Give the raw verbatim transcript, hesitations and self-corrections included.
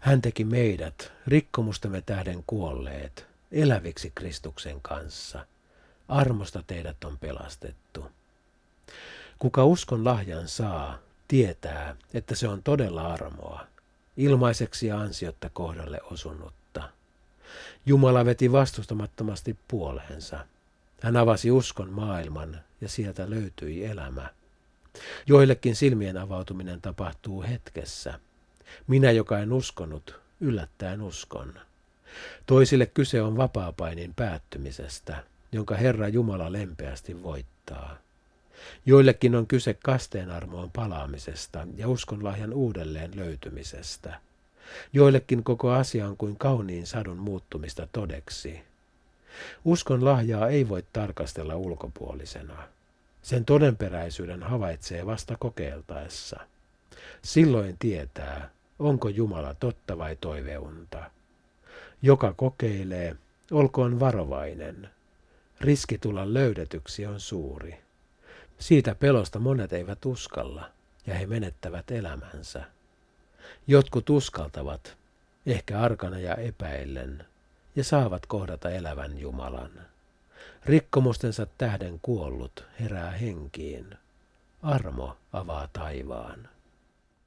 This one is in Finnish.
Hän teki meidät, rikkomustemme tähden kuolleet, eläviksi Kristuksen kanssa. Armosta teidät on pelastettu. Kuka uskon lahjan saa, tietää, että se on todella armoa, ilmaiseksi ja ansiotta kohdalle osunutta. Jumala veti vastustamattomasti puoleensa. Hän avasi uskon maailman ja sieltä löytyi elämä. Joillekin silmien avautuminen tapahtuu hetkessä. Minä, joka en uskonut, yllättäen uskon. Toisille kyse on vapaapainin päättymisestä, jonka Herra Jumala lempeästi voittaa. Joillekin on kyse kasteen armoon palaamisesta ja uskonlahjan uudelleen löytymisestä. Joillekin koko asia on kuin kauniin sadun muuttumista todeksi. Uskon lahjaa ei voi tarkastella ulkopuolisena. Sen todenperäisyyden havaitsee vasta kokeiltaessa. Silloin tietää, onko Jumala totta vai toiveunta. Joka kokeilee, olkoon varovainen. Riski tulla löydetyksi on suuri. Siitä pelosta monet eivät uskalla, ja he menettävät elämänsä. Jotkut uskaltavat, ehkä arkana ja epäillen, ja saavat kohdata elävän Jumalan. Rikkomustensa tähden kuollut herää henkiin. Armo avaa taivaan.